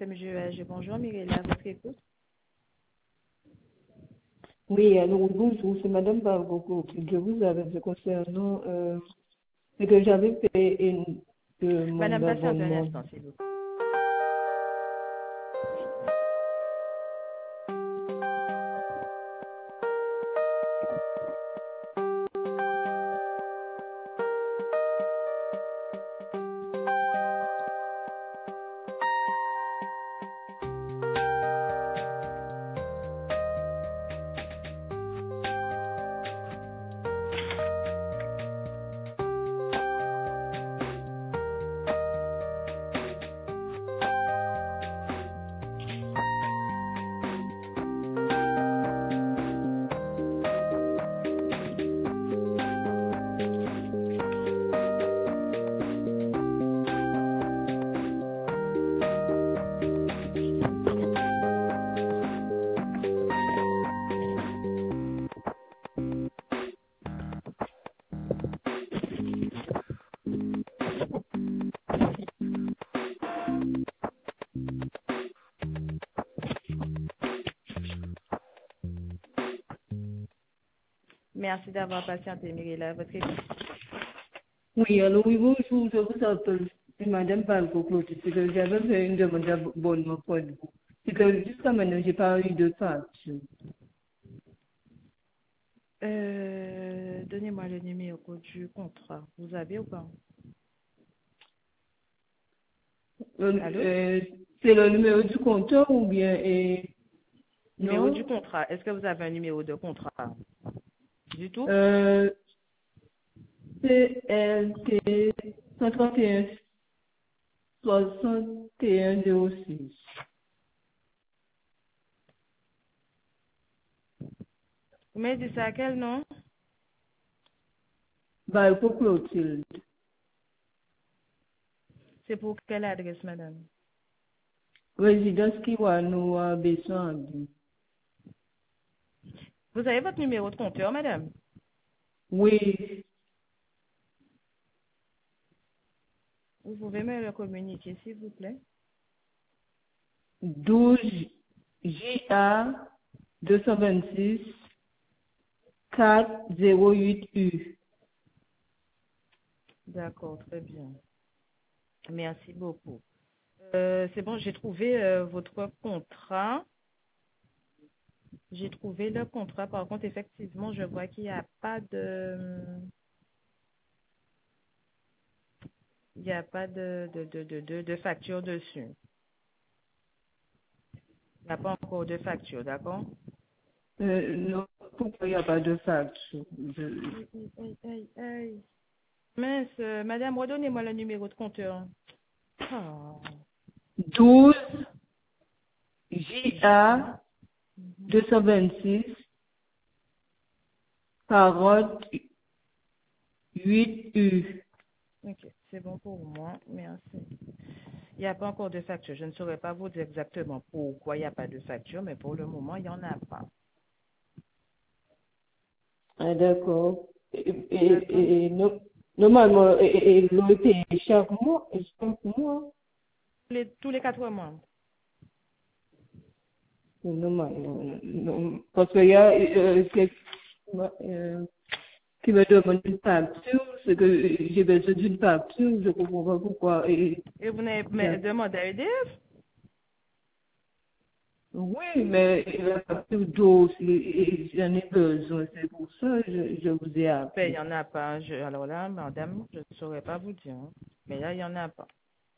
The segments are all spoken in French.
CMGEAG. Bonjour, Mirella, à votre écoute. Oui, alors bonjour, c'est Madame Bargogo. Je vous avais concernant ce que j'avais fait de mon Madame, patiente un abonnement. instant, s'il vous plaît. Merci d'avoir patienté, Mirella, à votre écoute. Oui, alors oui, bonjour, je vous appelle. C'est Madame Bargogo. C'est que j'avais fait une demande d'abonnement pour vous. C'est que jusqu'à maintenant, j'ai pas eu de facture. Donnez-moi le numéro du contrat. Vous avez ou pas? Allô? C'est le numéro du compteur ou bien Numéro du non? contrat. Est-ce que vous avez un numéro de contrat? Du tout? CLT 131 6106. Vous m'avez dit ça à quel nom? Bargo Clotilde. C'est pour quelle adresse, madame? Résidence Kiwanoa Bessambi. Vous avez votre numéro de compteur, madame? Oui, Vous pouvez me le communiquer, s'il vous plaît? 12 JA 226 408U. D'accord, très bien. Merci beaucoup. C'est bon, j'ai trouvé votre contrat. J'ai trouvé le contrat. Par contre, effectivement, je vois qu'il n'y a pas de facture dessus. Il n'y a pas encore de facture, d'accord? Non, pourquoi il n'y a pas de facture? Aïe. Mince, madame, redonnez-moi le numéro de compteur. Ah. 12 JA 226 48U. Ok, c'est bon pour moi. Merci. Il n'y a pas encore de facture. Je ne saurais pas vous dire exactement pourquoi il n'y a pas de facture, mais pour le moment, il n'y en a pas. Ah, d'accord. D'accord? Normalement, l'eau est payée chaque mois. Chaque mois. Tous les 4 mois. Normalement, non. Parce qu'il y a qui me demande une facture, c'est que j'ai besoin d'une facture, je ne comprends pas pourquoi. Et vous n'avez demandé à EDF? Oui, mais la facture d'eau, j'en ai besoin, c'est pour ça que je vous ai Ben, il appelé. n'y en a pas. Alors là, madame, je ne saurais pas vous dire, hein. Mais là, il n'y en a pas.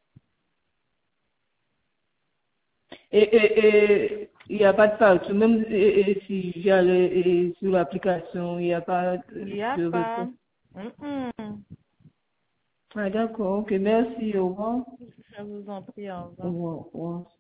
Il n'y a pas de facture, même si j'allais sur l'application, il n'y a pas Il n'y a de pas. réponse. Mm-mm. Ah, d'accord, ok, merci, au revoir. Je vous en prie, au Au revoir. revoir, au revoir.